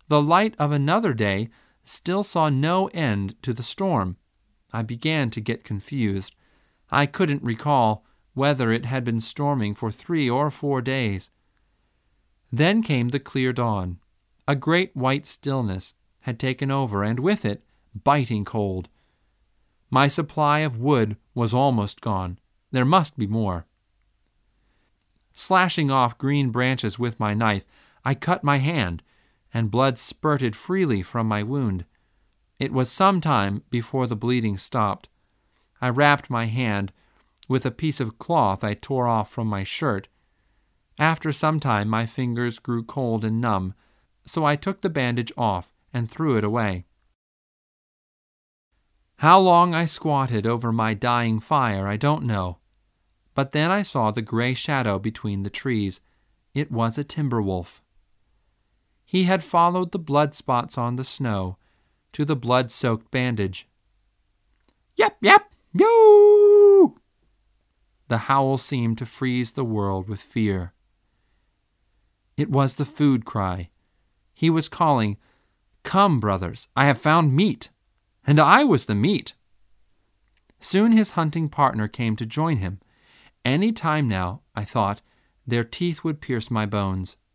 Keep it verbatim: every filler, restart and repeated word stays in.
The light of another day still saw no end to the storm. I began to get confused. I couldn't recall whether it had been storming for three or four days. Then came the clear dawn. A great white stillness had taken over, and with it, biting cold. My supply of wood was almost gone. There must be more. Slashing off green branches with my knife, I cut my hand, and blood spurted freely from my wound. It was some time before the bleeding stopped. I wrapped my hand with a piece of cloth I tore off from my shirt. After some time my fingers grew cold and numb, so I took the bandage off and threw it away. How long I squatted over my dying fire I don't know, but then I saw the gray shadow between the trees. It was a timber wolf. He had followed the blood spots on the snow to the blood-soaked bandage. Yep, yep, yoo! The howl seemed to freeze the world with fear. It was the food cry. He was calling, "Come, brothers, I have found meat." And I was the meat. Soon his hunting partner came to join him. Any time now, I thought, their teeth would pierce my bones.